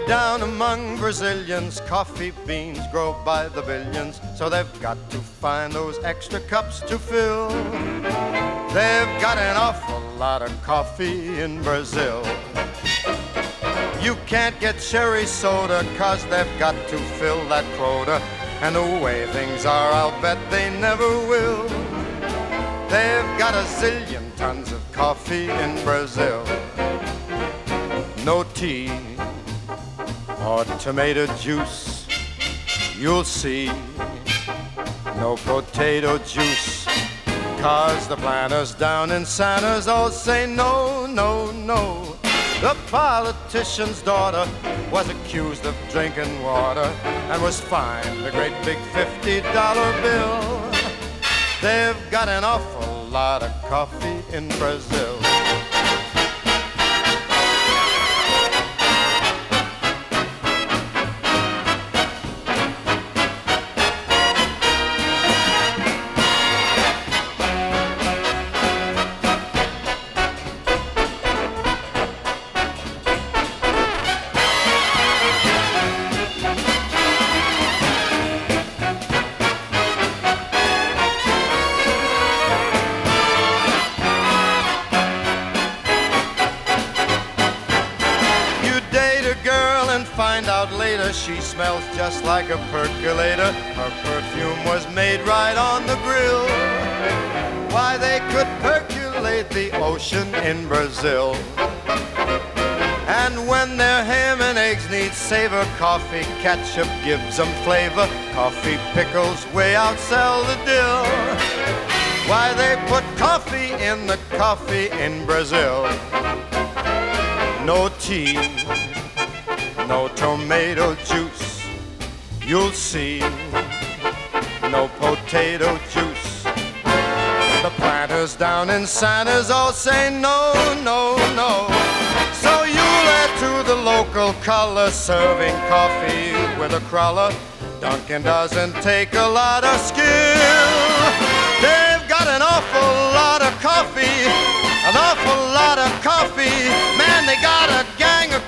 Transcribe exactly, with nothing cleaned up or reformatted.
down among Brazilians, coffee beans grow by the billions, so they've got to find those extra cups to fill. They've got an awful lot of coffee in Brazil. You can't get cherry soda, 'cause they've got to fill that quota, and the way things are, I'll bet they never will. They've got a zillion tons of coffee in Brazil. No tea or tomato juice, you'll see. No potato juice, 'cause the planters down in Santa's all say no, no, no. The politician's daughter was accused of drinking water and was fined a great big fifty dollar bill. They've got an awful lot of coffee in Brazil. Find out later she smells just like a percolator. Her perfume was made right on the grill. Why, they could percolate the ocean in Brazil. And when their ham and eggs need savor, coffee ketchup gives them flavor. Coffee pickles way outsell the dill. Why, they put coffee in the coffee in Brazil. No tea, no tomato juice, you'll see. No potato juice. The planters down in Santa's all say no, no, no. So you'll add to the local color, serving coffee with a cruller. Dunkin' doesn't take a lot of skill. They've got an awful lot of coffee, an awful lot of coffee. Man, they got a gang of